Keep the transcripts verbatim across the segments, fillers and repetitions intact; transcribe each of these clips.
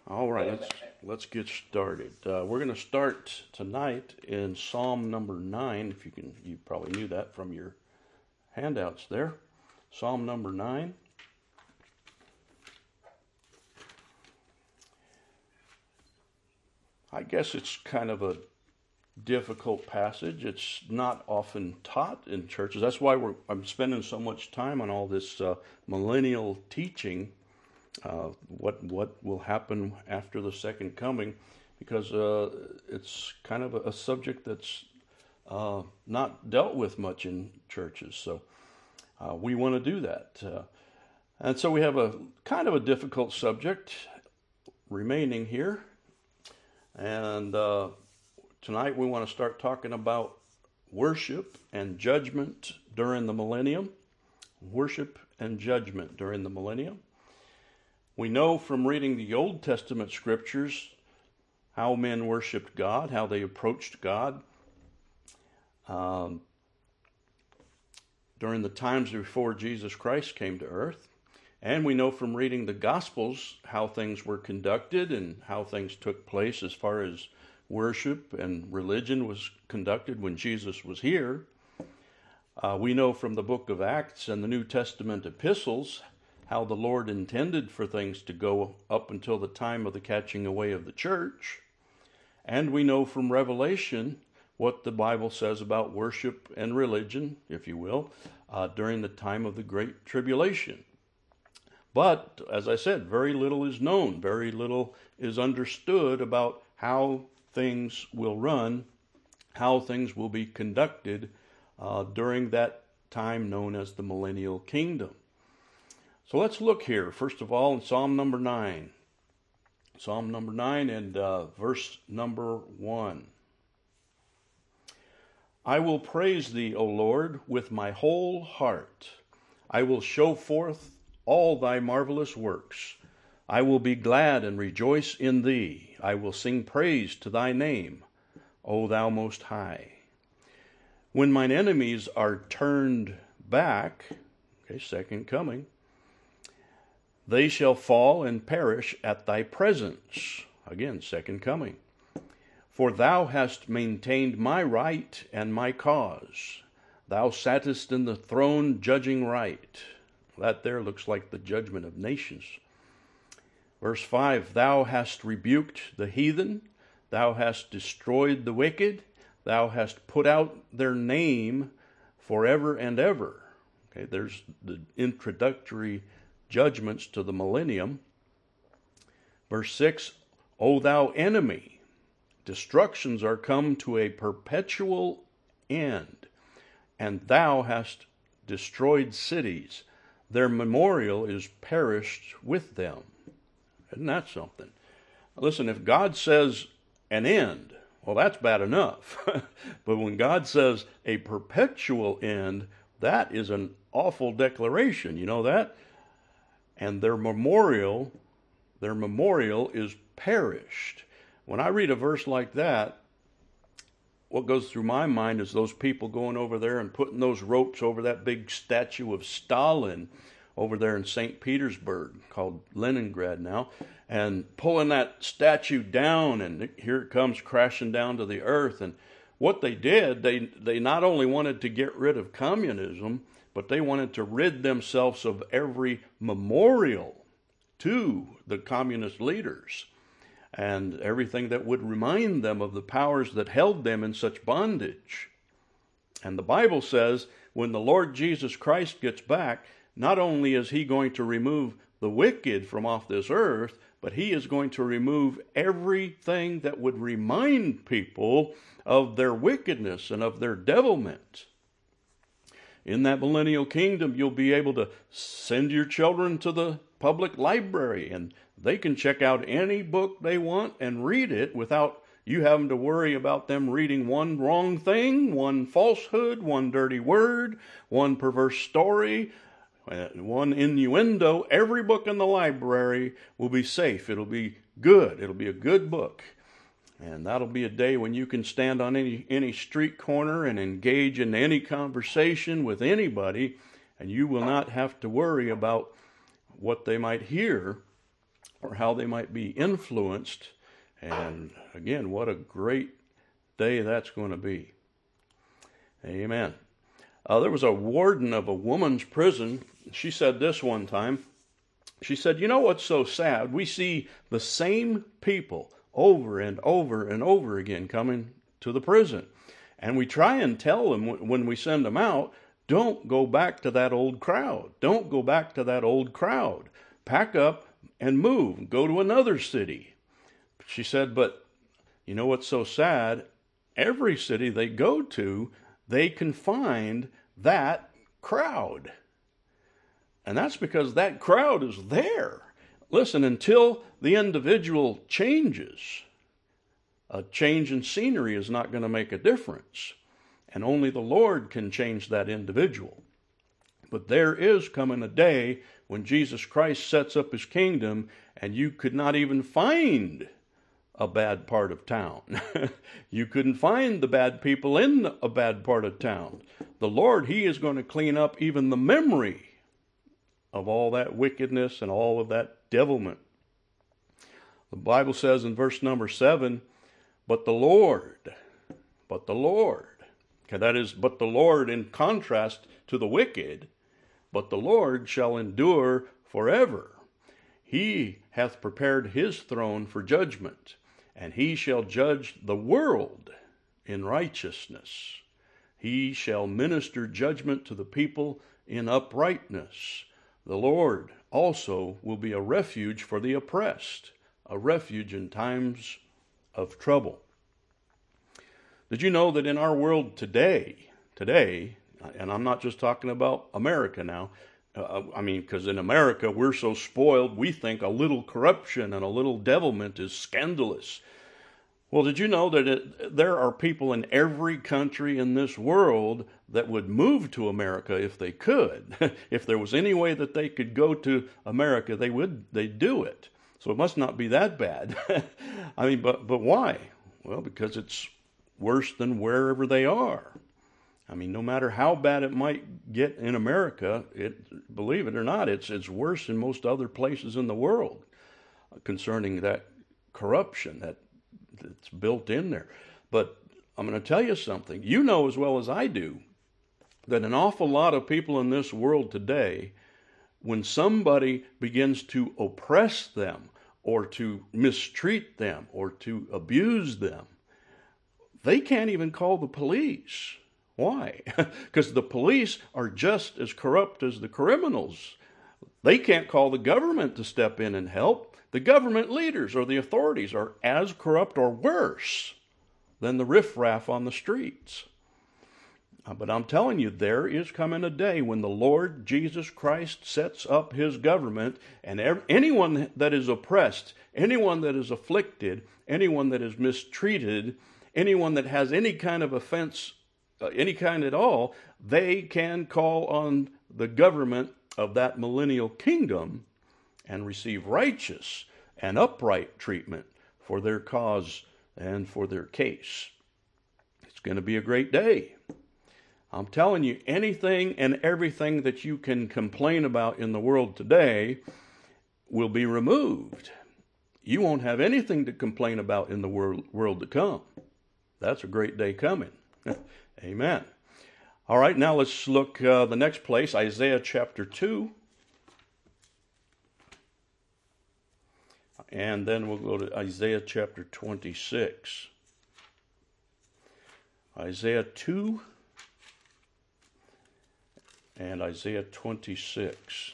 All right, let's let's get started. Uh, we're going to start tonight in Psalm number nine. If you can, you probably knew that from your handouts there. Psalm number nine. I guess it's kind of a difficult passage. It's not often taught in churches. That's why we're I'm spending so much time on all this uh, millennial teaching. Uh, what what will happen after the second coming, because uh, it's kind of a, a subject that's uh, not dealt with much in churches. So uh, we want to do that, uh, and so we have a kind of a difficult subject remaining here. And uh, tonight we want to start talking about worship and judgment during the millennium. Worship and judgment during the millennium. We know from reading the Old Testament scriptures how men worshiped God, how they approached God um, during the times before Jesus Christ came to earth. And we know from reading the Gospels how things were conducted and how things took place as far as worship and religion was conducted when Jesus was here. Uh, we know from the book of Acts and the New Testament epistles how the Lord intended for things to go up until the time of the catching away of the church. And we know from Revelation what the Bible says about worship and religion, if you will, uh, during the time of the Great Tribulation. But, as I said, very little is known, very little is understood about how things will run, how things will be conducted uh, during that time known as the Millennial Kingdom. So let's look here, first of all, in Psalm number nine. Psalm number nine and uh, verse number one. I will praise thee, O Lord, with my whole heart. I will show forth all thy marvelous works. I will be glad and rejoice in thee. I will sing praise to thy name, O thou most high. When mine enemies are turned back, okay, second coming, they shall fall and perish at thy presence. Again, second coming. For thou hast maintained my right and my cause. Thou sattest in the throne judging right. That there looks like the judgment of nations. Verse five, thou hast rebuked the heathen. Thou hast destroyed the wicked. Thou hast put out their name forever and ever. Okay, there's the introductory judgments to the millennium. Verse six, O thou enemy, destructions are come to a perpetual end, and thou hast destroyed cities. Their memorial is perished with them. Isn't that something? Listen, if God says an end, well, that's bad enough. But when God says a perpetual end, that is an awful declaration. You know that? And their memorial, their memorial is perished. When I read a verse like that, what goes through my mind is those people going over there and putting those ropes over that big statue of Stalin over there in Saint Petersburg, called Leningrad now, and pulling that statue down, and here it comes crashing down to the earth. And what they did, they, they not only wanted to get rid of communism, but they wanted to rid themselves of every memorial to the communist leaders and everything that would remind them of the powers that held them in such bondage. And the Bible says when the Lord Jesus Christ gets back, not only is he going to remove the wicked from off this earth, but he is going to remove everything that would remind people of their wickedness and of their devilment. In that millennial kingdom, you'll be able to send your children to the public library, and they can check out any book they want and read it without you having to worry about them reading one wrong thing, one falsehood, one dirty word, one perverse story, one innuendo. Every book in the library will be safe. It'll be good. It'll be a good book. And that'll be a day when you can stand on any, any street corner and engage in any conversation with anybody, and you will not have to worry about what they might hear or how they might be influenced. And again, what a great day that's going to be. Amen. Uh, there was a warden of a woman's prison. She said this one time. She said, you know what's so sad? We see the same people over and over and over again coming to the prison. And we try and tell them when we send them out, don't go back to that old crowd. Don't go back to that old crowd. Pack up and move. Go to another city. She said, but you know what's so sad? Every city they go to, they can find that crowd. And that's because that crowd is there. Listen, until the individual changes, a change in scenery is not going to make a difference. And only the Lord can change that individual. But there is coming a day when Jesus Christ sets up his kingdom and you could not even find a bad part of town. You couldn't find the bad people in a bad part of town. The Lord, he is going to clean up even the memory of all that wickedness and all of that devilment. The Bible says in verse number seven, but the Lord, but the Lord, okay, that is, but the Lord in contrast to the wicked, but the Lord shall endure forever. He hath prepared his throne for judgment, and he shall judge the world in righteousness. He shall minister judgment to the people in uprightness. The Lord also will be a refuge for the oppressed, a refuge in times of trouble. Did you know that in our world today, today, and I'm not just talking about America now, uh, I mean, because in America we're so spoiled, we think a little corruption and a little devilment is scandalous. Well, did you know that it, there are people in every country in this world that would move to America if they could? If there was any way that they could go to America, they would, they'd do it. So it must not be that bad. I mean, but, but why? Well, because it's worse than wherever they are. I mean, no matter how bad it might get in America, it, believe it or not, it's, it's worse in most other places in the world concerning that corruption that that's built in there. But I'm going to tell you something. You know as well as I do that an awful lot of people in this world today, when somebody begins to oppress them or to mistreat them or to abuse them, they can't even call the police. Why? Because the police are just as corrupt as the criminals. They can't call the government to step in and help. The government leaders or the authorities are as corrupt or worse than the riffraff on the streets. But I'm telling you, there is coming a day when the Lord Jesus Christ sets up his government, and anyone that is oppressed, anyone that is afflicted, anyone that is mistreated, anyone that has any kind of offense, uh, any kind at all, they can call on the government of that millennial kingdom and receive righteous and upright treatment for their cause and for their case. It's going to be a great day. I'm telling you, anything and everything that you can complain about in the world today will be removed. You won't have anything to complain about in the world, world to come. That's a great day coming. Amen. All right, now let's look uh, the next place, Isaiah chapter two. And then we'll go to Isaiah chapter twenty-six. Isaiah two and Isaiah twenty-six.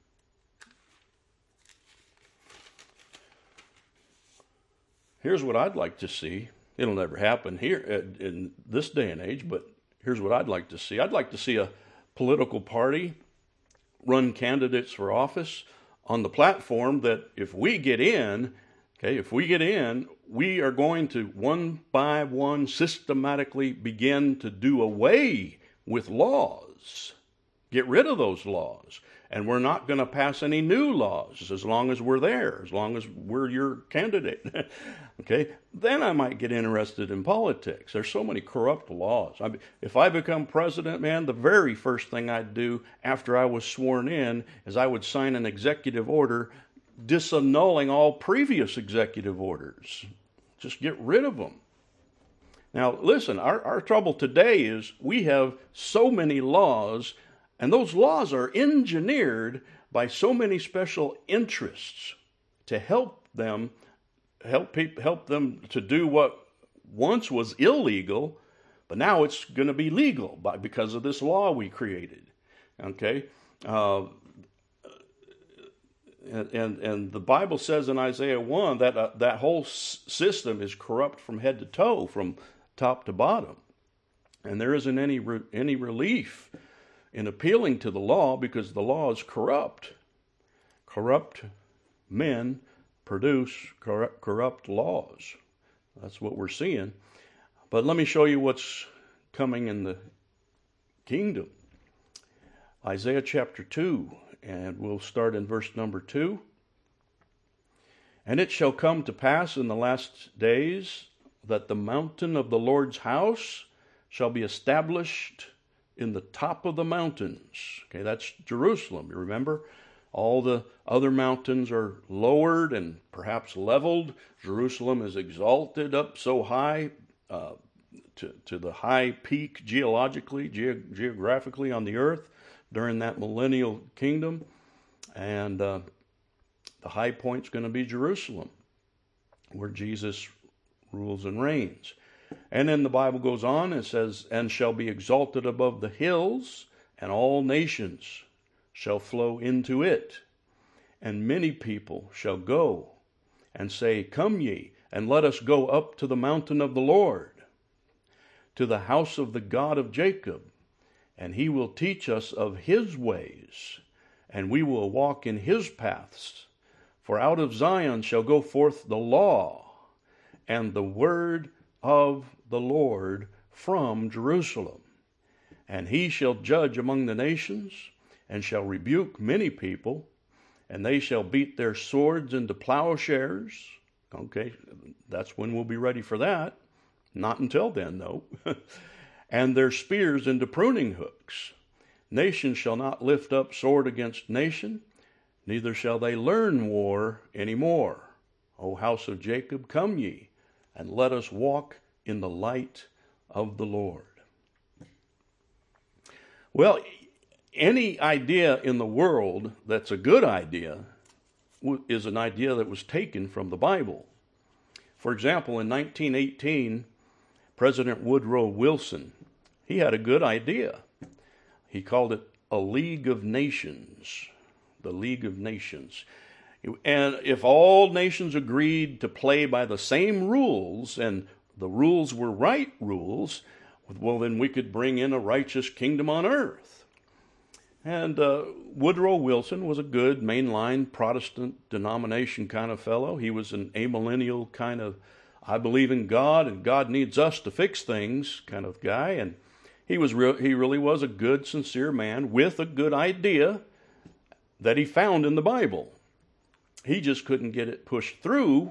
Here's what I'd like to see. It'll never happen here in this day and age, but here's what I'd like to see. I'd like to see a political party run candidates for office on the platform that if we get in, okay, if we get in, we are going to one by one systematically begin to do away with laws. Get rid of those laws. And we're not going to pass any new laws as long as we're there, as long as we're your candidate. Okay? Then I might get interested in politics. There's so many corrupt laws. I mean, if I become president, man, the very first thing I'd do after I was sworn in is I would sign an executive order disannulling all previous executive orders. Just get rid of them. Now, listen, our, our trouble today is we have so many laws, and those laws are engineered by so many special interests to help them, help people, help them to do what once was illegal, but now it's going to be legal by, because of this law we created. Okay? Uh, and, and, and the Bible says in Isaiah one that uh, that whole s- system is corrupt from head to toe, from top to bottom. And there isn't any re- any relief in appealing to the law because the law is corrupt. Corrupt men produce corrupt, corrupt laws. That's what we're seeing. But let me show you what's coming in the kingdom. Isaiah chapter two, and we'll start in verse number two. And it shall come to pass in the last days that the mountain of the Lord's house shall be established in the top of the mountains. Okay, that's Jerusalem. You remember? All the other mountains are lowered and perhaps leveled. Jerusalem is exalted up so high, uh, to, to the high peak geologically, ge- geographically on the earth during that millennial kingdom. And uh, the high point's going to be Jerusalem, where Jesus rules and reigns. And then the Bible goes on and says, and shall be exalted above the hills, and all nations shall flow into it. And many people shall go and say, come ye, and let us go up to the mountain of the Lord, to the house of the God of Jacob, and he will teach us of his ways, and we will walk in his paths. For out of Zion shall go forth the law, and the word of the Lord from Jerusalem. And he shall judge among the nations, and shall rebuke many people, and they shall beat their swords into plowshares. Okay, that's when we'll be ready for that. Not until then, though. And their spears into pruning hooks. Nation shall not lift up sword against nation, neither shall they learn war any more. O house of Jacob, come ye, and let us walk in the light of the Lord. Well, any idea in the world that's a good idea is an idea that was taken from the Bible. For example, in nineteen eighteen, President Woodrow Wilson, he had a good idea. He called it a League of Nations, the League of Nations. And if all nations agreed to play by the same rules, and the rules were right rules, well, then we could bring in a righteous kingdom on earth. And uh, Woodrow Wilson was a good mainline Protestant denomination kind of fellow. He was an amillennial kind of, I believe in God and God needs us to fix things kind of guy. And he was re- he really was a good, sincere man with a good idea that he found in the Bible. He just couldn't get it pushed through.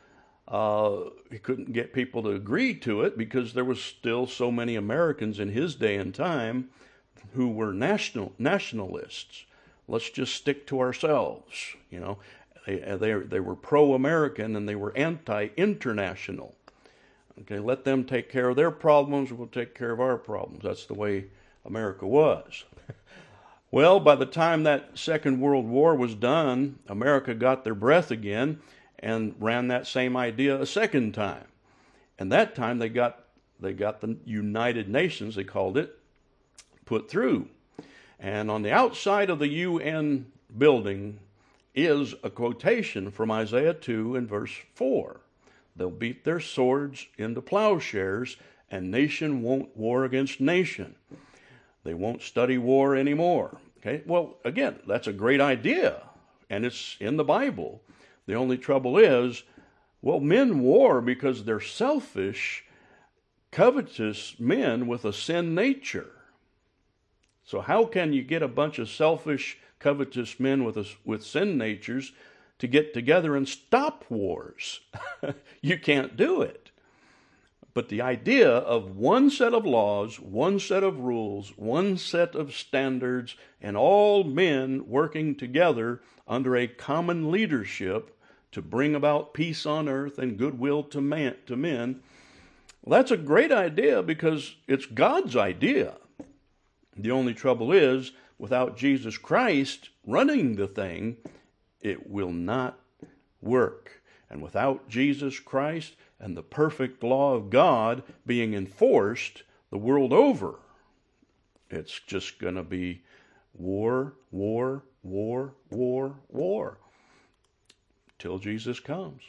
Uh, he couldn't get people to agree to it because there was still so many Americans in his day and time who were national nationalists. Let's just stick to ourselves, you know. They they, they were pro-American and they were anti-international. Okay, let them take care of their problems. We'll take care of our problems. That's the way America was. Well, by the time that Second World War was done, America got their breath again and ran that same idea a second time. And that time they got they got the United Nations, they called it, put through. And on the outside of the U N building is a quotation from Isaiah two and verse four. They'll beat their swords into plowshares, and nation won't war against nation. They won't study war anymore. Okay, well, again, that's a great idea, and it's in the Bible. The only trouble is, well, men war because they're selfish, covetous men with a sin nature. So how can you get a bunch of selfish, covetous men with a, with sin natures to get together and stop wars? You can't do it. But the idea of one set of laws, one set of rules, one set of standards, and all men working together under a common leadership to bring about peace on earth and goodwill to man, to men, well, that's a great idea because it's God's idea. The only trouble is, without Jesus Christ running the thing, it will not work. And without Jesus Christ and the perfect law of God being enforced the world over, it's just going to be war, war, war, war, war, till Jesus comes.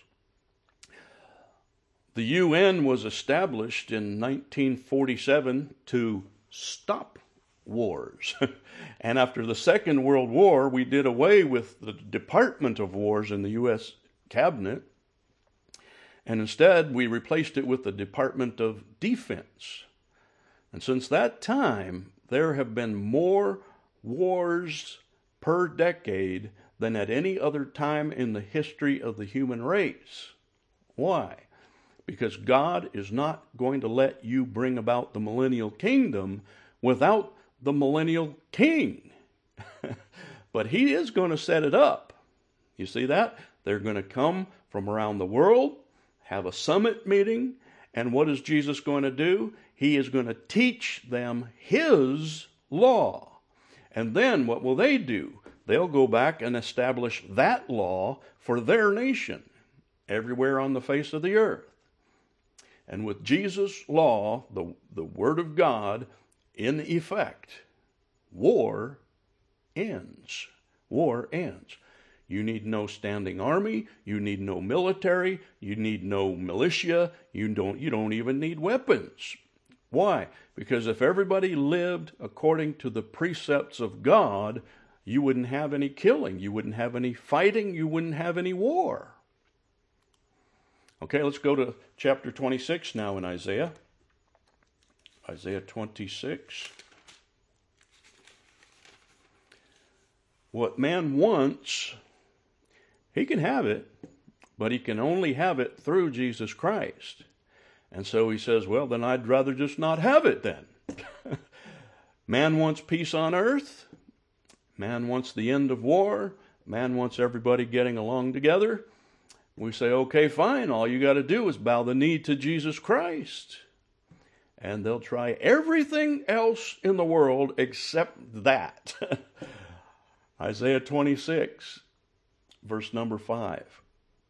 The U N was established in nineteen forty-seven to stop wars. And after the Second World War, we did away with the Department of Wars in the U S cabinet, and instead we replaced it with the Department of Defense. And since that time, there have been more wars per decade than at any other time in the history of the human race. Why? Because God is not going to let you bring about the millennial kingdom without the millennial king. But he is going to set it up. You see that? They're going to come from around the world, have a summit meeting, and what is Jesus going to do? He is going to teach them his law. And then what will they do? They'll go back and establish that law for their nation everywhere on the face of the earth. And with Jesus' law, the, the Word of God, in effect, war ends. War ends. You need no standing army. You need no military. You need no militia. You don't, you don't even need weapons. Why? Because if everybody lived according to the precepts of God, you wouldn't have any killing. You wouldn't have any fighting. You wouldn't have any war. Okay, let's go to chapter twenty-six now in Isaiah. Isaiah twenty-six. What man wants, he can have it, but he can only have it through Jesus Christ. And so he says, well, then I'd rather just not have it then. Man wants peace on earth. Man wants the end of war. Man wants everybody getting along together. We say, okay, fine. All you got to do is bow the knee to Jesus Christ. And they'll try everything else in the world except that. Isaiah twenty-six, verse number five.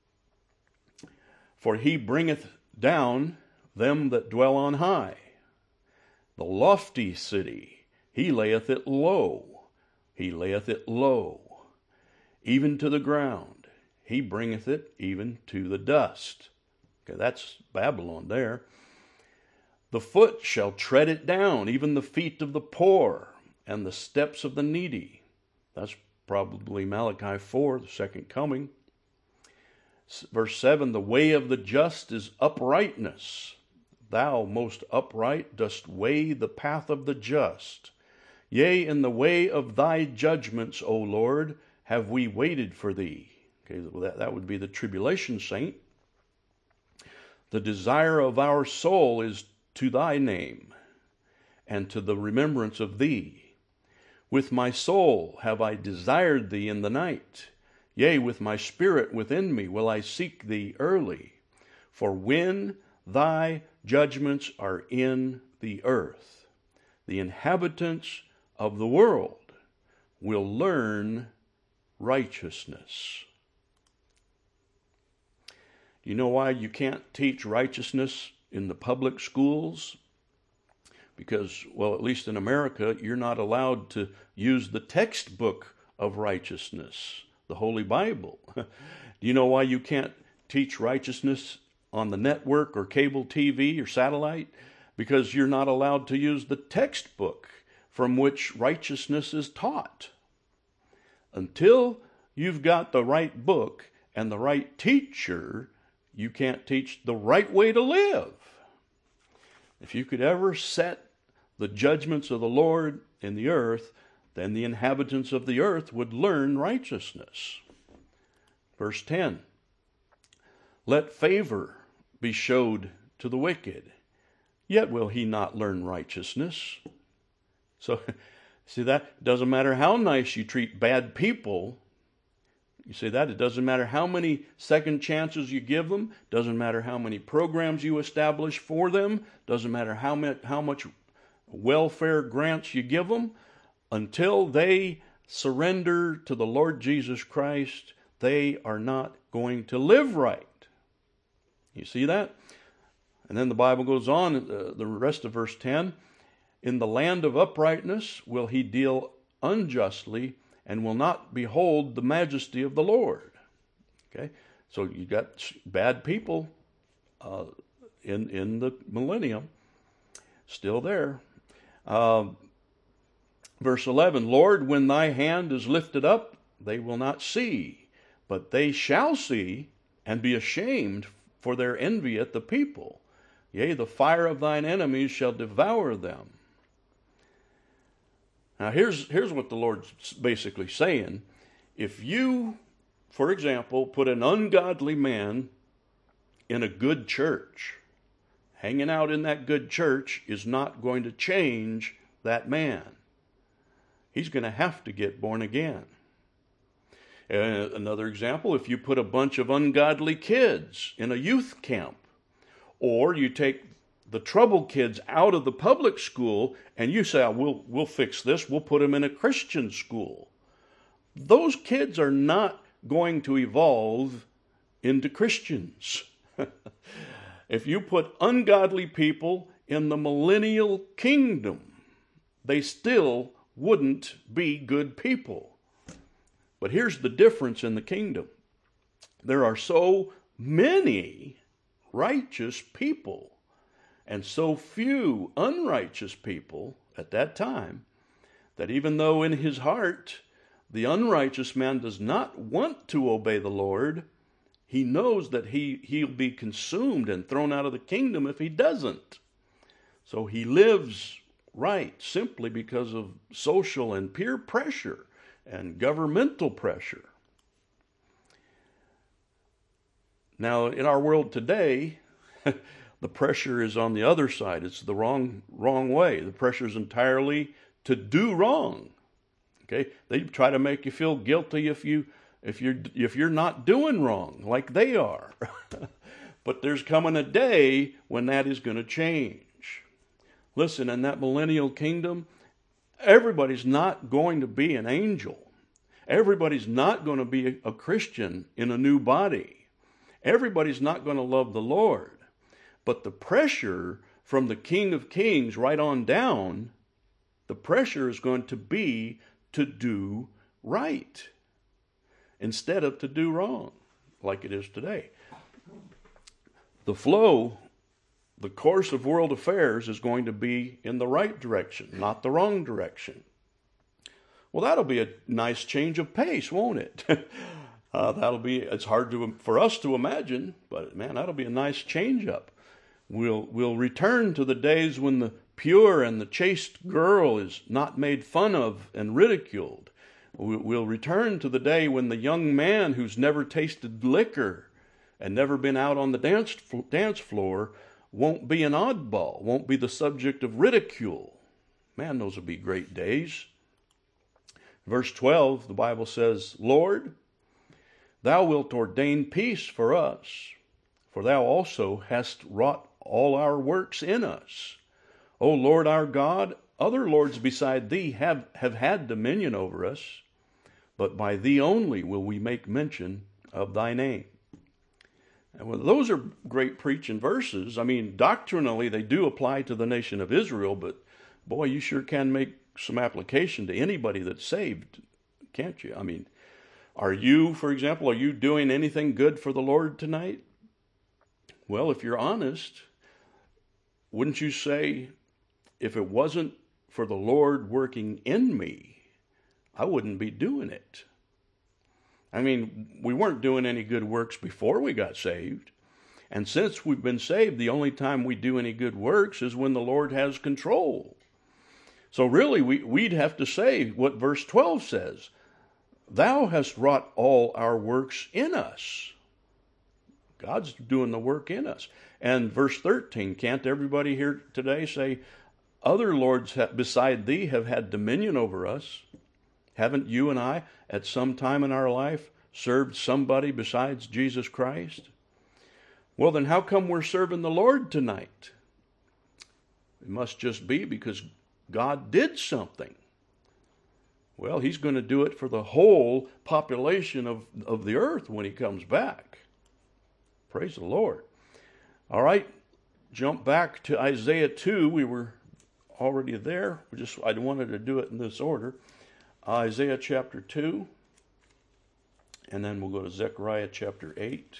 For he bringeth down them that dwell on high. The lofty city, he layeth it low. He layeth it low, even to the ground. He bringeth it even to the dust. Okay, that's Babylon there. The foot shall tread it down, even the feet of the poor, and the steps of the needy. That's probably Malachi four, the second coming. Verse seven, the way of the just is uprightness. Thou, most upright, dost weigh the path of the just. Yea, in the way of thy judgments, O Lord, have we waited for thee. Okay, that, that would be the tribulation saint. The desire of our soul is to thy name, and to the remembrance of thee. With my soul have I desired thee in the night. Yea, with my spirit within me will I seek thee early. For when thy judgments are in the earth, the inhabitants of the world will learn righteousness. Do you know why you can't teach righteousness in the public schools? Because, well, at least in America, you're not allowed to use the textbook of righteousness, the Holy Bible. Do you know why you can't teach righteousness on the network or cable T V or satellite? Because you're not allowed to use the textbook from which righteousness is taught. Until you've got the right book and the right teacher, you can't teach the right way to live. If you could ever set the judgments of the Lord in the earth, then the inhabitants of the earth would learn righteousness. Verse ten, let favor be showed to the wicked, yet will he not learn righteousness. So, see that? It doesn't matter how nice you treat bad people. You see that? It doesn't matter how many second chances you give them. Doesn't matter how many programs you establish for them. Doesn't matter how much, how much welfare grants you give them. Until they surrender to the Lord Jesus Christ, they are not going to live right. You see that? And then the Bible goes on, uh, the rest of verse ten. In the land of uprightness will he deal unjustly, and will not behold the majesty of the Lord. Okay, so you got bad people uh, in in the millennium, still there. Uh, verse eleven, Lord, when thy hand is lifted up, they will not see, but they shall see and be ashamed for their envy at the people. Yea, the fire of thine enemies shall devour them. Now here's, here's what the Lord's basically saying. If you, for example, put an ungodly man in a good church, hanging out in that good church is not going to change that man. He's going to have to get born again. Uh, another example, if you put a bunch of ungodly kids in a youth camp, or you take the troubled kids out of the public school and you say, oh, we'll, we'll fix this, we'll put them in a Christian school. Those kids are not going to evolve into Christians. If you put ungodly people in the millennial kingdom, they still wouldn't be good people. But here's the difference in the kingdom. There are so many righteous people and so few unrighteous people at that time that even though in his heart the unrighteous man does not want to obey the Lord, he knows that he, he'll be consumed and thrown out of the kingdom if he doesn't. So he lives right simply because of social and peer pressure and governmental pressure. Now, in our world today, the pressure is on the other side. It's the wrong, wrong way. The pressure is entirely to do wrong. Okay? They try to make you feel guilty if you if you're if you're not doing wrong like they are. But there's coming a day when that is going to change. Listen, in that millennial kingdom, everybody's not going to be an angel. Everybody's not going to be a Christian in a new body. Everybody's not going to love the Lord. But the pressure from the King of Kings right on down, the pressure is going to be to do right instead of to do wrong, like it is today. The flow, the course of world affairs is going to be in the right direction, not the wrong direction. Well, that'll be a nice change of pace, won't it? uh, that'll be, it's hard to, for us to imagine, but man, that'll be a nice change up. We'll, we'll return to the days when the pure and the chaste girl is not made fun of and ridiculed. We'll return to the day when the young man who's never tasted liquor and never been out on the dance, dance floor won't be an oddball, won't be the subject of ridicule. Man, those will be great days. Verse twelve, the Bible says, Lord, thou wilt ordain peace for us, for thou also hast wrought all our works in us. O Lord our God, other lords beside thee have, have had dominion over us, but by thee only will we make mention of thy name. And well, those are great preaching verses. I mean, doctrinally they do apply to the nation of Israel, but boy, you sure can make some application to anybody that's saved, can't you? I mean, are you, for example, are you doing anything good for the Lord tonight? Well, if you're honest, wouldn't you say, if it wasn't for the Lord working in me, I wouldn't be doing it? I mean, we weren't doing any good works before we got saved. And since we've been saved, the only time we do any good works is when the Lord has control. So really, we, we'd have to say what verse twelve says. Thou hast wrought all our works in us. God's doing the work in us. And verse thirteen, can't everybody here today say, other lords beside thee have had dominion over us? Haven't you and I, at some time in our life, served somebody besides Jesus Christ? Well, then how come we're serving the Lord tonight? It must just be because God did something. Well, he's going to do it for the whole population of, of the earth when he comes back. Praise the Lord. All right, jump back to Isaiah two. We were already there. We just I wanted to do it in this order. Isaiah chapter two, and then we'll go to Zechariah chapter eight.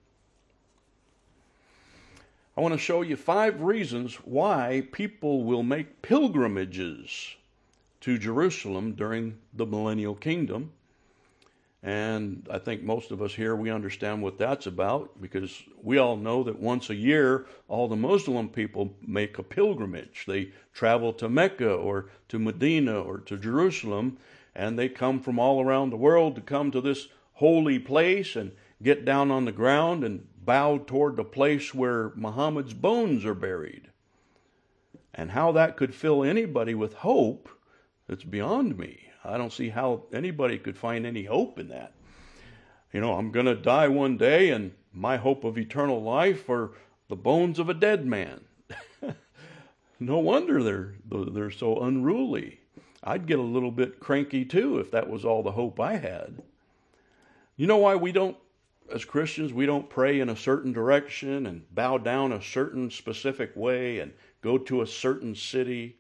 I want to show you five reasons why people will make pilgrimages to Jerusalem during the millennial kingdom. And I think most of us here, we understand what that's about, because we all know that once a year, all the Muslim people make a pilgrimage. They travel to Mecca or to Medina or to Jerusalem, and they come from all around the world to come to this holy place and get down on the ground and bow toward the place where Muhammad's bones are buried. And how that could fill anybody with hope, it's beyond me. I don't see how anybody could find any hope in that. You know, I'm going to die one day, and my hope of eternal life are the bones of a dead man. No wonder they're they're so unruly. I'd get a little bit cranky too if that was all the hope I had. You know why we don't, as Christians, we don't pray in a certain direction and bow down a certain specific way and go to a certain city?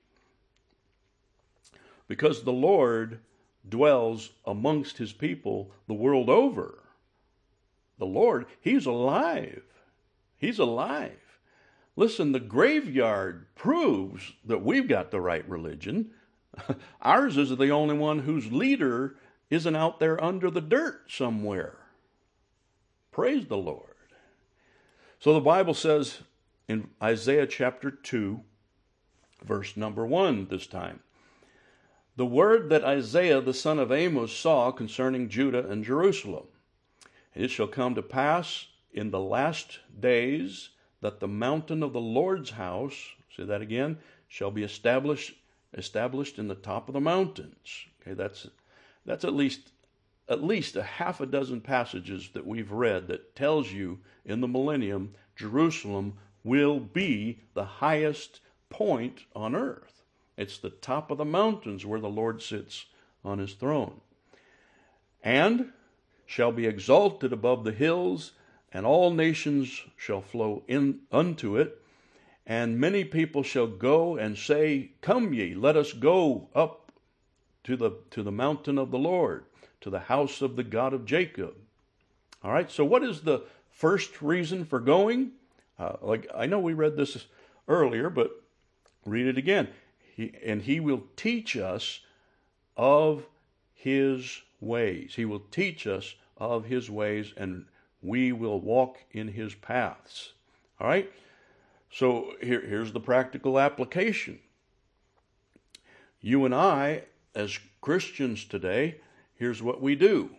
Because the Lord dwells amongst his people the world over. The Lord, he's alive. He's alive. Listen, the graveyard proves that we've got the right religion. Ours is the only one whose leader isn't out there under the dirt somewhere. Praise the Lord. So the Bible says in Isaiah chapter two, verse number one this time, the word that Isaiah the son of Amos saw concerning Judah and Jerusalem. It shall come to pass in the last days that the mountain of the Lord's house, say that again, shall be established established in the top of the mountains. Okay, that's that's at least at least a half a dozen passages that we've read that tells you in the millennium Jerusalem will be the highest point on earth. It's the top of the mountains where the Lord sits on his throne. And shall be exalted above the hills, and all nations shall flow in unto it. And many people shall go and say, come ye, let us go up to the, to the mountain of the Lord, to the house of the God of Jacob. All right, so what is the first reason for going? Uh, like I know we read this earlier, but read it again. He, and he will teach us of his ways. He will teach us of his ways, and we will walk in his paths. All right? So here, here's the practical application. You and I, as Christians today, here's what we do.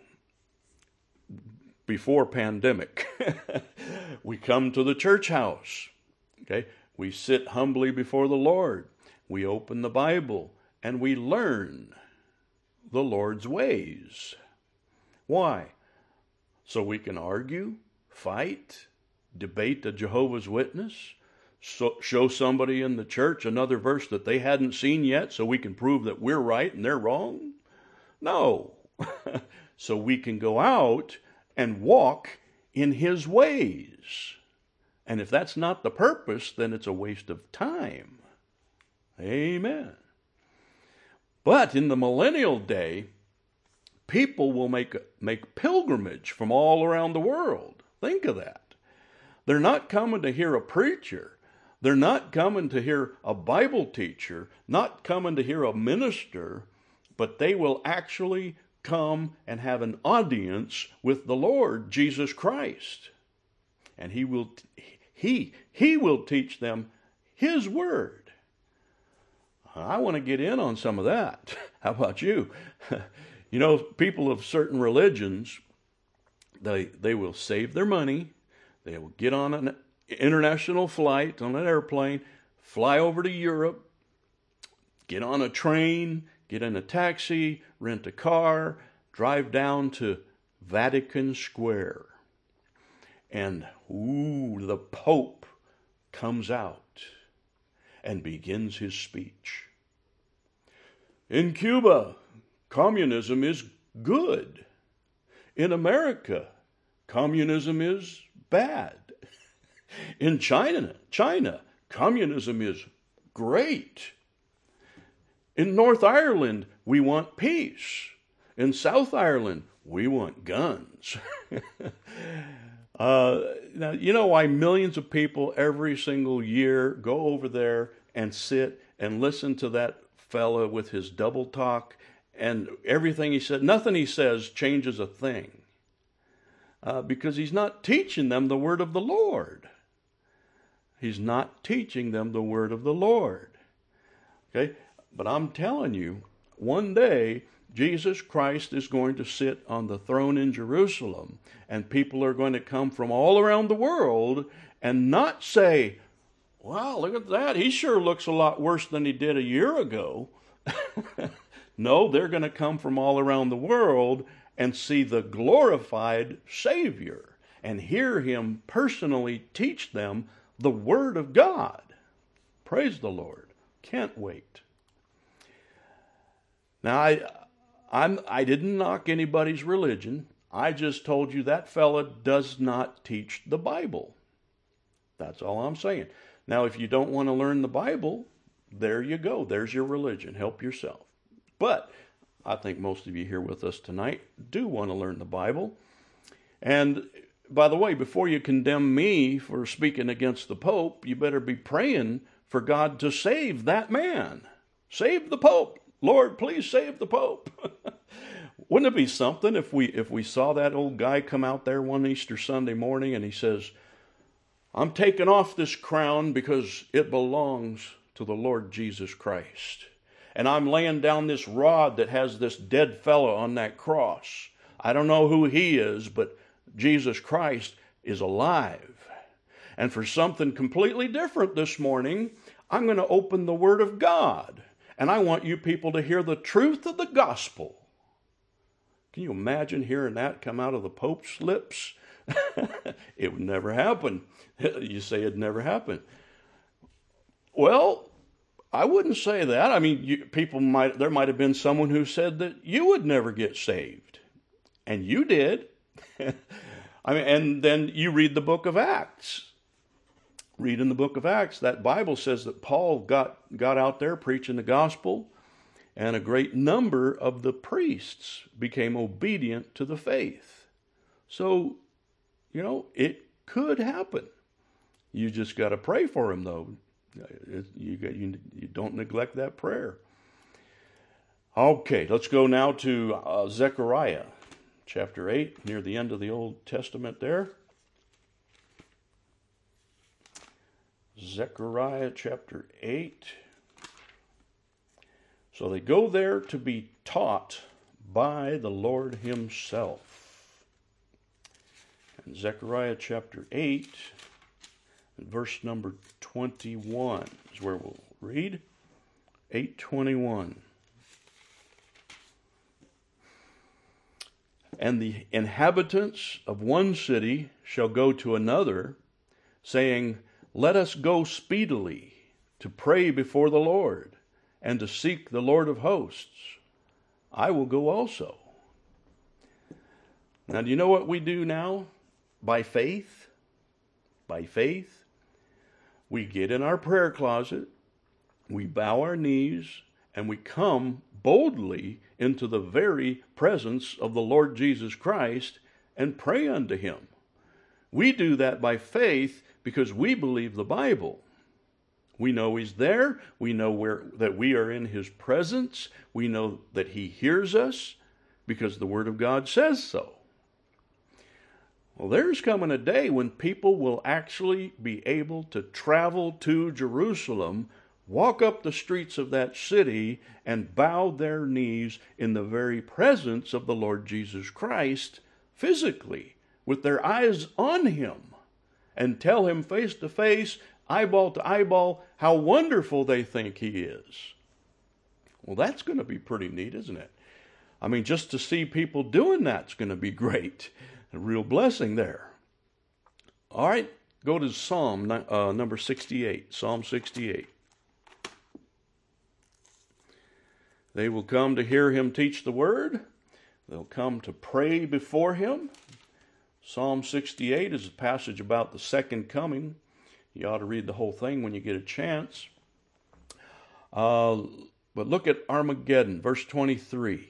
Before pandemic, we come to the church house. Okay? We sit humbly before the Lord. We open the Bible and we learn the Lord's ways. Why? So we can argue, fight, debate a Jehovah's Witness, so, show somebody in the church another verse that they hadn't seen yet so we can prove that we're right and they're wrong? No. So we can go out and walk in his ways. And if that's not the purpose, then it's a waste of time. Amen. But in the millennial day, people will make, make pilgrimage from all around the world. Think of that. They're not coming to hear a preacher. They're not coming to hear a Bible teacher, not coming to hear a minister, but they will actually come and have an audience with the Lord Jesus Christ. And he will, he, he will teach them his word. I want to get in on some of that. How about you? You know, people of certain religions, they they will save their money, They will get on an international flight, on an airplane, fly over to Europe, get on a train, get in a taxi, rent a car, drive down to Vatican Square. And, ooh, the Pope comes out and begins his speech. In Cuba, communism is good. In America, communism is bad. In China, China, communism is great. In North Ireland, we want peace. In South Ireland, we want guns. uh, now, you know why millions of people every single year go over there and sit and listen to that fella with his double talk, and everything he said, nothing he says changes a thing. Uh, because he's not teaching them the word of the Lord. He's not teaching them the word of the Lord. Okay? But I'm telling you, one day, Jesus Christ is going to sit on the throne in Jerusalem, and people are going to come from all around the world and not say, wow, look at that. He sure looks a lot worse than he did a year ago. No, they're going to come from all around the world and see the glorified Savior and hear him personally teach them the Word of God. Praise the Lord. Can't wait. Now, I, I'm, I didn't knock anybody's religion. I just told you that fella does not teach the Bible. That's all I'm saying. Now, if you don't want to learn the Bible, there you go. There's your religion. Help yourself. But I think most of you here with us tonight do want to learn the Bible. And by the way, before you condemn me for speaking against the Pope, you better be praying for God to save that man. Save the Pope. Lord, please save the Pope. Wouldn't it be something if we if we saw that old guy come out there one Easter Sunday morning and he says, I'm taking off this crown because it belongs to the Lord Jesus Christ. And I'm laying down this rod that has this dead fellow on that cross. I don't know who he is, but Jesus Christ is alive. And for something completely different this morning, I'm going to open the Word of God. And I want you people to hear the truth of the gospel. Can you imagine hearing that come out of the Pope's lips? It would never happen. You say it'd never happen. Well, I wouldn't say that. I mean, you, people might, there might have been someone who said that you would never get saved. And you did. I mean, and then you read the book of Acts. Read in the book of Acts, that Bible says that Paul got, got out there preaching the gospel, and a great number of the priests became obedient to the faith. So, you know, it could happen. You just got to pray for him, though. You, got, you, you don't neglect that prayer. Okay, let's go now to uh, Zechariah chapter eight, near the end of the Old Testament there. Zechariah chapter eight. So they go there to be taught by the Lord himself. And Zechariah chapter eight, verse number twenty-one is where we'll read. eight twenty-one. And the inhabitants of one city shall go to another, saying, let us go speedily to pray before the Lord, and to seek the Lord of hosts. I will go also. Now, do you know what we do now? By faith, by faith, we get in our prayer closet, we bow our knees, and we come boldly into the very presence of the Lord Jesus Christ and pray unto him. We do that by faith because we believe the Bible. We know he's there. We know where that we are in his presence. We know that he hears us because the Word of God says so. Well, there's coming a day when people will actually be able to travel to Jerusalem, walk up the streets of that city, and bow their knees in the very presence of the Lord Jesus Christ physically, with their eyes on him. and tell him face to face, eyeball to eyeball, how wonderful they think he is. Well, that's going to be pretty neat, isn't it? I mean, just to see people doing that's going to be great. A real blessing there. All right, go to Psalm uh, number sixty-eight. Psalm sixty-eight. They will come to hear him teach the word. They'll come to pray before him. Psalm sixty-eight is a passage about the second coming. You ought to read the whole thing when you get a chance. Uh, but look at Armageddon, verse twenty-three.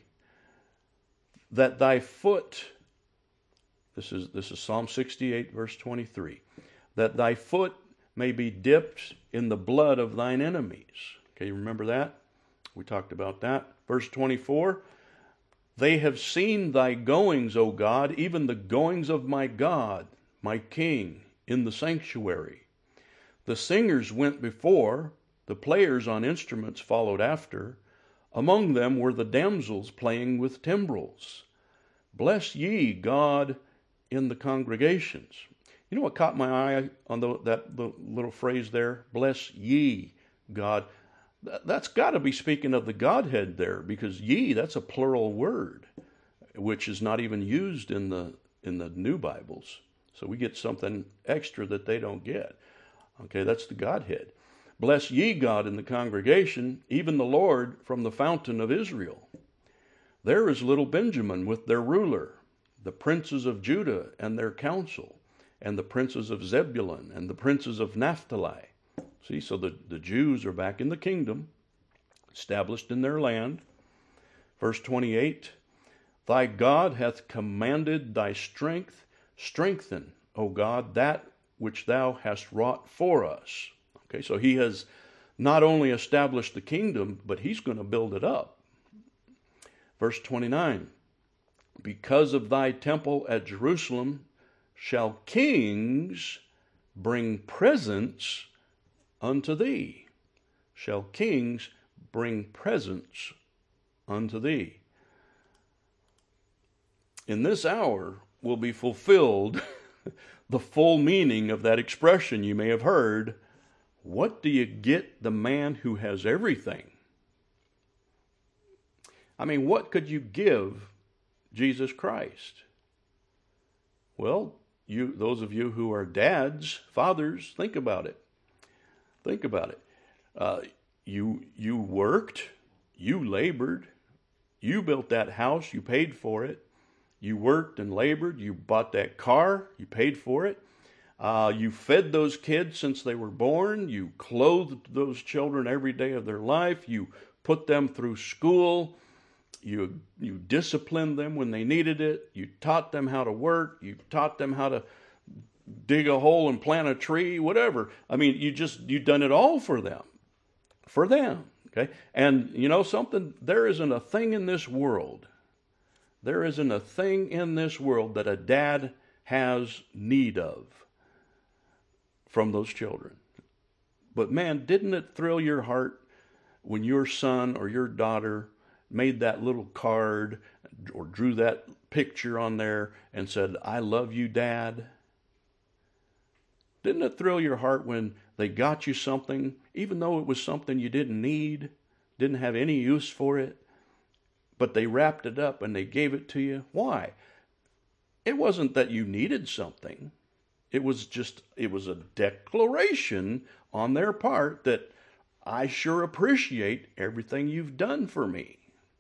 That thy foot, this is, this is Psalm sixty-eight, verse twenty-three. That thy foot may be dipped in the blood of thine enemies. Okay, you remember that? We talked about that. Verse twenty-four. They have seen thy goings, O God, even the goings of my God, my King, in the sanctuary. The singers went before, the players on instruments followed after. Among them were the damsels playing with timbrels. Bless ye God in the congregations. You know what caught my eye on the, that the little phrase there? Bless ye God. That's got to be speaking of the Godhead there, because ye, that's a plural word, which is not even used in the in the new Bibles. So we get something extra that they don't get. Okay, that's the Godhead. Bless ye God in the congregation, even the Lord from the fountain of Israel. There is little Benjamin with their ruler, the princes of Judah and their council, and the princes of Zebulun and the princes of Naphtali. See, so the, the Jews are back in the kingdom, established in their land. Verse twenty-eight, thy God hath commanded thy strength. Strengthen, O God, that which thou hast wrought for us. Okay, so he has not only established the kingdom, but he's going to build it up. Verse twenty-nine, because of thy temple at Jerusalem shall kings bring presents unto thee. Shall kings bring presents unto thee. In this hour will be fulfilled the full meaning of that expression you may have heard. What do you get the man who has everything? I mean, what could you give Jesus Christ? Well, you, those of you who are dads, fathers, think about it. Think about it. Uh, you you worked, you labored, you built that house, you paid for it. You worked and labored, you bought that car, you paid for it. Uh, you fed those kids since they were born. You clothed those children every day of their life. You put them through school. You you disciplined them when they needed it. You taught them how to work. You taught them how to dig a hole and plant a tree, whatever. I mean, you just, you've done it all for them. For them, okay? And you know something? There isn't a thing in this world, there isn't a thing in this world that a dad has need of from those children. But man, didn't it thrill your heart when your son or your daughter made that little card or drew that picture on there and said, I love you, Dad? Didn't it thrill your heart when they got you something, even though it was something you didn't need, didn't have any use for it, but they wrapped it up and they gave it to you? Why? It wasn't that you needed something. It was just, it was a declaration on their part that I sure appreciate everything you've done for me.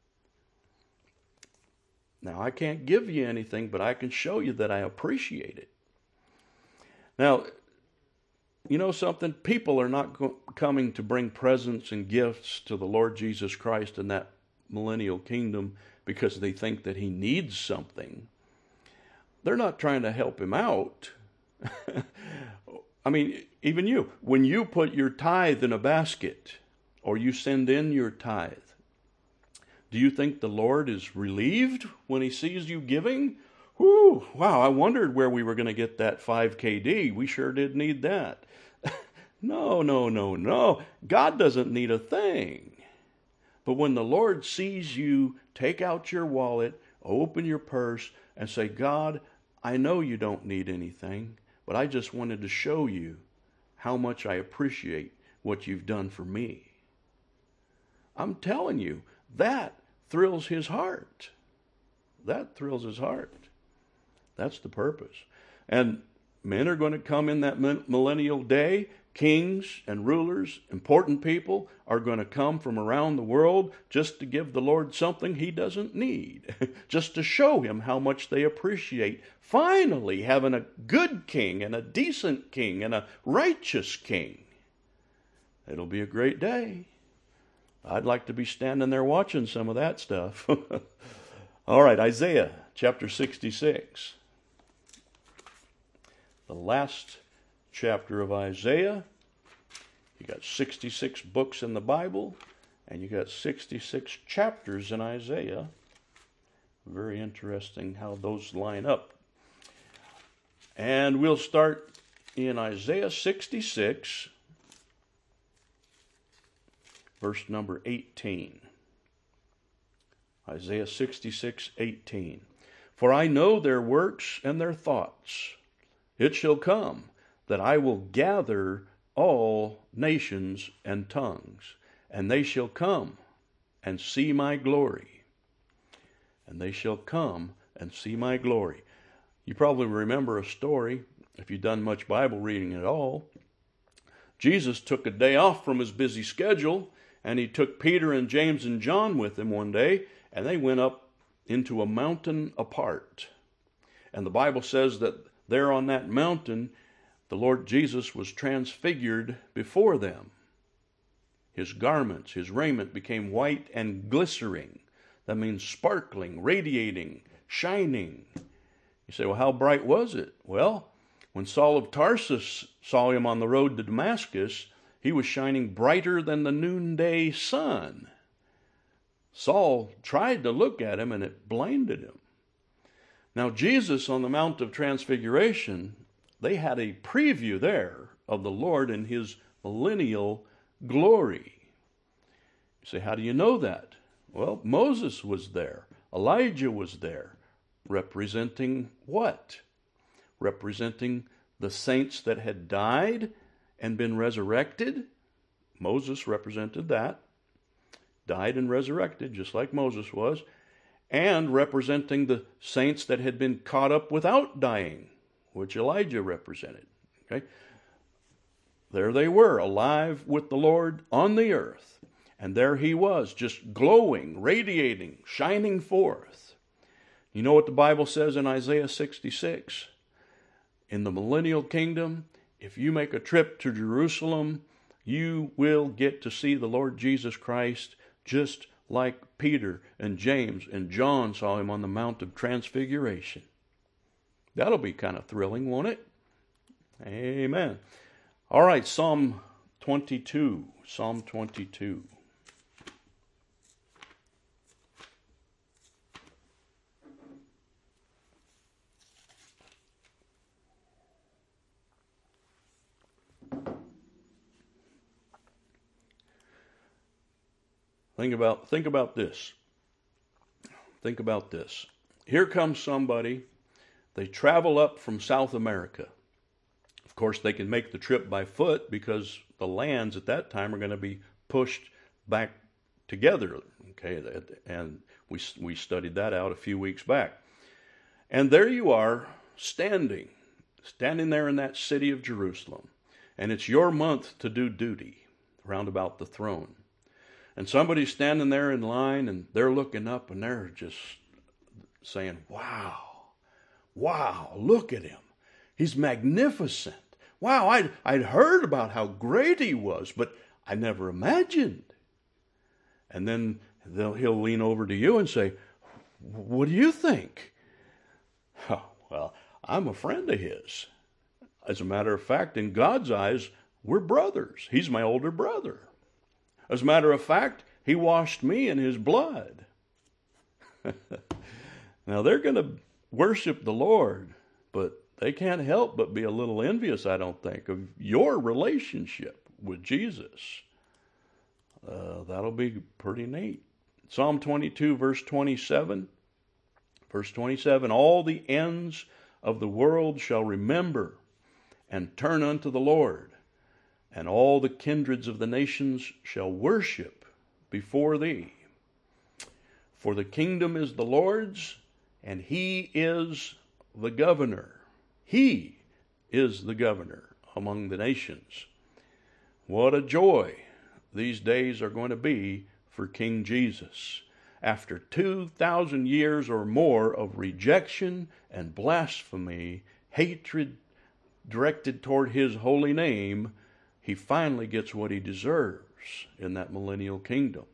Now, I can't give you anything, but I can show you that I appreciate it. Now, you know something? People are not go- coming to bring presents and gifts to the Lord Jesus Christ in that millennial kingdom because they think that he needs something. They're not trying to help him out. I mean, even you, when you put your tithe in a basket or you send in your tithe, do you think the Lord is relieved when he sees you giving? Whew, wow, I wondered where we were going to get that five K D. We sure did need that. No, no, no, no. God doesn't need a thing. But when the Lord sees you take out your wallet, open your purse, and say, God, I know you don't need anything, but I just wanted to show you how much I appreciate what you've done for me. I'm telling you, that thrills his heart. That thrills his heart. That's the purpose. And men are going to come in that millennial day. Kings and rulers, important people, are going to come from around the world just to give the Lord something he doesn't need, just to show him how much they appreciate finally having a good king and a decent king and a righteous king. It'll be a great day. I'd like to be standing there watching some of that stuff. All right, Isaiah chapter sixty-six. The last chapter of Isaiah. You got sixty-six books in the Bible, and you got sixty-six chapters in Isaiah. Very interesting how those line up. And we'll start in Isaiah sixty-six, verse number eighteen. Isaiah sixty-six, eighteen. For I know their works and their thoughts. It shall come that I will gather all nations and tongues, and they shall come and see my glory. And they shall come and see my glory. You probably remember a story, if you've done much Bible reading at all. Jesus took a day off from his busy schedule, and he took Peter and James and John with him one day, and they went up into a mountain apart. And the Bible says that there on that mountain, the Lord Jesus was transfigured before them. His garments, his raiment became white and glistering. That means sparkling, radiating, shining. You say, well, how bright was it? Well, when Saul of Tarsus saw him on the road to Damascus, he was shining brighter than the noonday sun. Saul tried to look at him, and it blinded him. Now, Jesus on the Mount of Transfiguration, they had a preview there of the Lord in his millennial glory. You say, how do you know that? Well, Moses was there. Elijah was there. Representing what? Representing the saints that had died and been resurrected. Moses represented that. Died and resurrected, just like Moses was. And representing the saints that had been caught up without dying, which Elijah represented. Okay? There they were, alive with the Lord on the earth. And there he was, just glowing, radiating, shining forth. You know what the Bible says in Isaiah sixty-six? In the millennial kingdom, if you make a trip to Jerusalem, you will get to see the Lord Jesus Christ just like Peter and James and John saw him on the Mount of Transfiguration. That'll be kind of thrilling, won't it? Amen. All right, Psalm twenty-two. Psalm twenty-two. Think about, think about this. Think about this. Here comes somebody. They travel up from South America. Of course, they can make the trip by foot because the lands at that time are going to be pushed back together. Okay, and we we studied that out a few weeks back. And there you are, standing, standing there in that city of Jerusalem, and it's your month to do duty round about the throne. And somebody's standing there in line, and they're looking up, and they're just saying, wow, wow, look at him. He's magnificent. Wow, I'd, I'd heard about how great he was, but I never imagined. And then they'll, he'll lean over to you and say, what do you think? Oh, well, I'm a friend of his. As a matter of fact, in God's eyes, we're brothers. He's my older brother. As a matter of fact, he washed me in his blood. Now, they're going to worship the Lord, but they can't help but be a little envious, I don't think, of your relationship with Jesus. Uh, that'll be pretty neat. Psalm twenty-two, verse twenty-seven. Verse twenty-seven, all the ends of the world shall remember and turn unto the Lord, and all the kindreds of the nations shall worship before thee. For the kingdom is the Lord's, and he is the governor. He is the governor among the nations. What a joy these days are going to be for King Jesus. After two thousand years or more of rejection and blasphemy, hatred directed toward his holy name, he finally gets what he deserves in that millennial kingdom.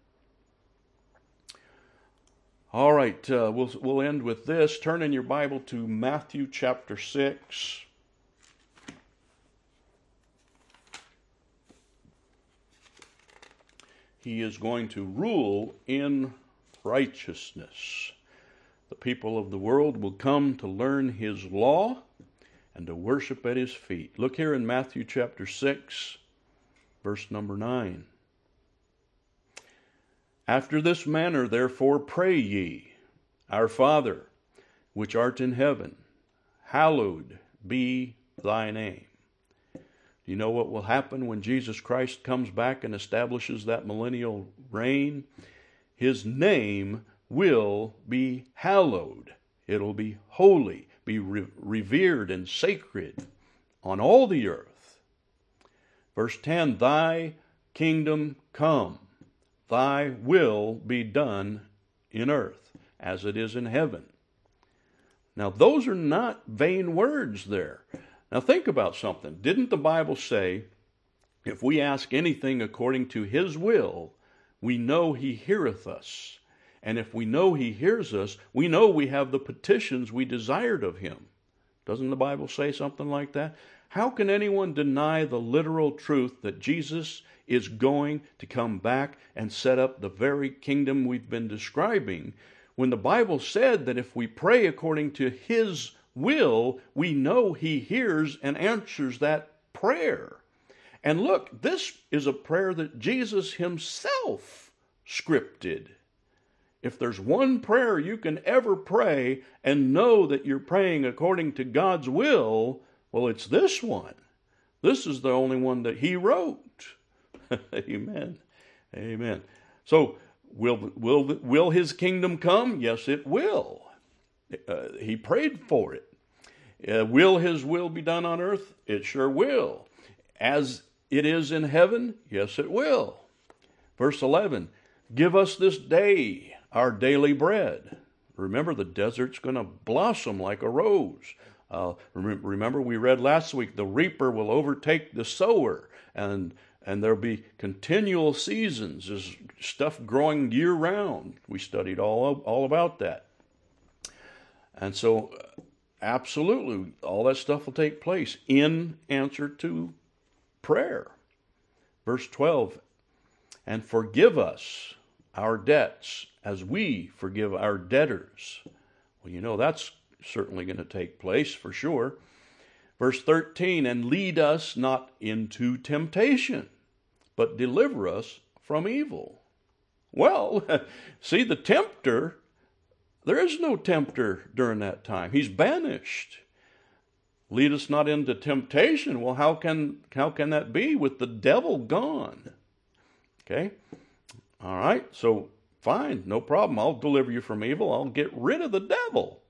All right, uh, we'll, we'll end with this. Turn in your Bible to Matthew chapter six. He is going to rule in righteousness. The people of the world will come to learn his law and to worship at his feet. Look here in Matthew chapter six, verse number nine. After this manner, therefore, pray ye, Our Father, which art in heaven, hallowed be thy name. Do you know what will happen when Jesus Christ comes back and establishes that millennial reign? His name will be hallowed. It'll be holy, be re- revered and sacred on all the earth. Verse ten, thy kingdom come. Thy will be done in earth as it is in heaven. Now, those are not vain words there. Now, think about something. Didn't the Bible say, if we ask anything according to his will, we know he heareth us. And if we know he hears us, we know we have the petitions we desired of him. Doesn't the Bible say something like that? How can anyone deny the literal truth that Jesus is going to come back and set up the very kingdom we've been describing, when the Bible said that if we pray according to his will, we know he hears and answers that prayer? And look, this is a prayer that Jesus himself scripted. If there's one prayer you can ever pray and know that you're praying according to God's will, well, it's this one. This is the only one that he wrote. Amen. Amen. So, will, will, will his kingdom come? Yes, it will. Uh, he prayed for it. Uh, will his will be done on earth? It sure will. As it is in heaven? Yes, it will. Verse eleven, give us this day our daily bread. Remember, the desert's going to blossom like a rose. Uh, remember, we read last week, the reaper will overtake the sower, and and there'll be continual seasons. There's stuff growing year-round. We studied all, all about that. And so, absolutely, all that stuff will take place in answer to prayer. Verse twelve, and forgive us our debts as we forgive our debtors. Well, you know, that's certainly going to take place for sure. Verse thirteen, and lead us not into temptation, but deliver us from evil. Well, see, the tempter, there is no tempter during that time. He's banished. Lead us not into temptation. Well, how can, how can that be with the devil gone? Okay? All right, so fine, no problem. I'll deliver you from evil. I'll get rid of the devil.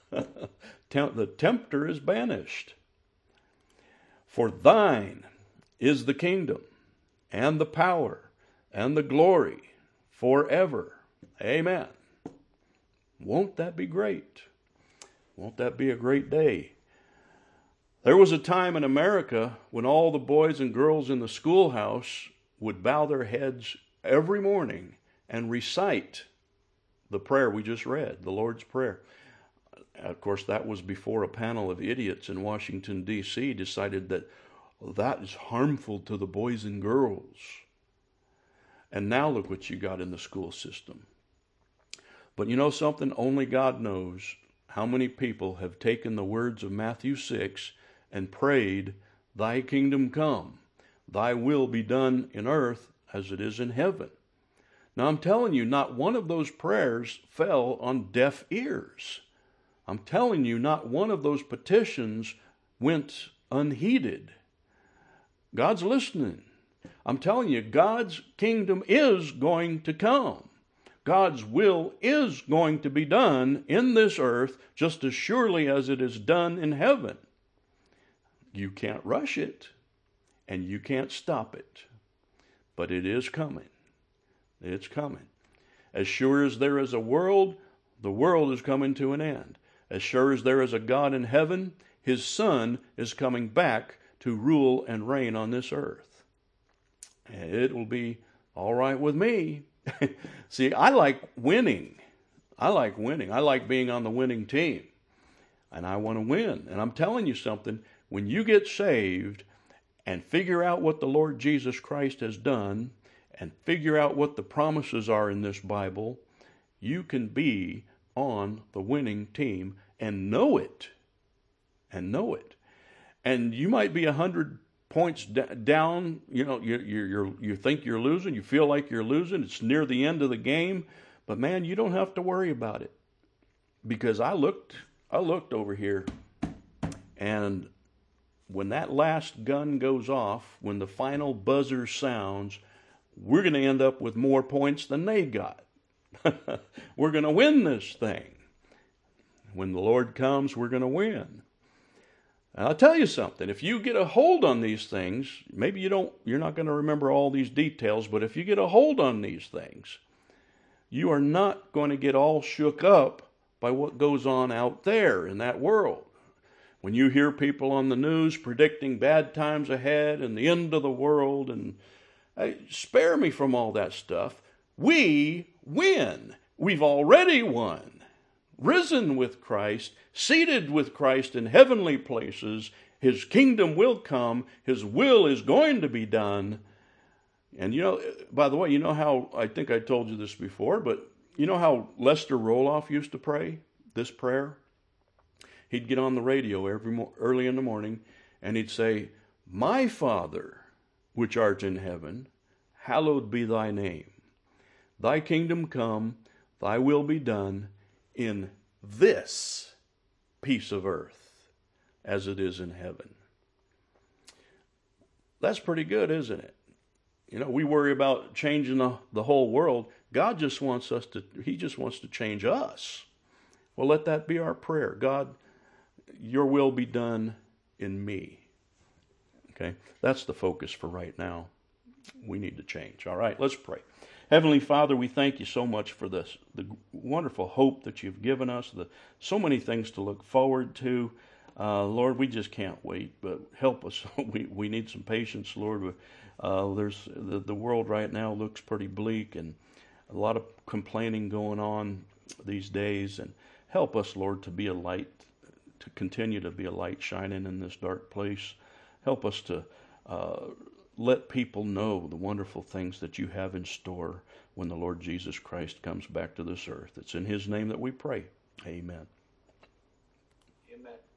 The tempter is banished. For thine is the kingdom, and the power, and the glory, forever. Amen. Won't that be great? Won't that be a great day? There was a time in America when all the boys and girls in the schoolhouse would bow their heads every morning and recite the prayer we just read, the Lord's Prayer. Of course, that was before a panel of idiots in Washington, D C decided that that is harmful to the boys and girls. And now look what you got in the school system. But you know something? Only God knows how many people have taken the words of Matthew six and prayed, thy kingdom come, thy will be done in earth as it is in heaven. Now I'm telling you, not one of those prayers fell on deaf ears. I'm telling you, not one of those petitions went unheeded. God's listening. I'm telling you, God's kingdom is going to come. God's will is going to be done in this earth just as surely as it is done in heaven. You can't rush it, and you can't stop it. But it is coming. It's coming. As sure as there is a world, the world is coming to an end. As sure as there is a God in heaven, His Son is coming back to rule and reign on this earth. And it will be all right with me. See, I like winning. I like winning. I like being on the winning team. And I want to win. And I'm telling you something, when you get saved and figure out what the Lord Jesus Christ has done and figure out what the promises are in this Bible, you can be on the winning team and know it. And know it. And you might be a hundred points d- down, you know, you you you think you're losing, you feel like you're losing, it's near the end of the game, but man, you don't have to worry about it. Because I looked, I looked over here, and when that last gun goes off, when the final buzzer sounds, we're going to end up with more points than they got. We're going to win this thing. When the Lord comes, we're going to win. And I'll tell you something, if you get a hold on these things, maybe you don't, you're not going to remember all these details, but if you get a hold on these things, you are not going to get all shook up by what goes on out there in that world. When you hear people on the news predicting bad times ahead and the end of the world, and hey, spare me from all that stuff. We win. We've already won. Risen with Christ, seated with Christ in heavenly places. His kingdom will come. His will is going to be done. And you know, by the way, you know how, I think I told you this before, but you know how Lester Roloff used to pray this prayer? He'd get on the radio every mo- early in the morning and he'd say, "My Father, which art in heaven, hallowed be thy name. Thy kingdom come, thy will be done in this piece of earth as it is in heaven." That's pretty good, isn't it? You know, we worry about changing the, the whole world. God just wants us to, He just wants to change us. Well, let that be our prayer. God, your will be done in me. Okay, that's the focus for right now. We need to change. All right, let's pray. Heavenly Father, we thank you so much for this, the wonderful hope that you've given us, the so many things to look forward to. Uh, Lord, we just can't wait, but help us. we we need some patience, Lord. Uh, there's the, the world right now looks pretty bleak, and a lot of complaining going on these days. And help us, Lord, to be a light, to continue to be a light shining in this dark place. Help us to uh, let people know the wonderful things that you have in store when the Lord Jesus Christ comes back to this earth. It's in His name that we pray. Amen. Amen.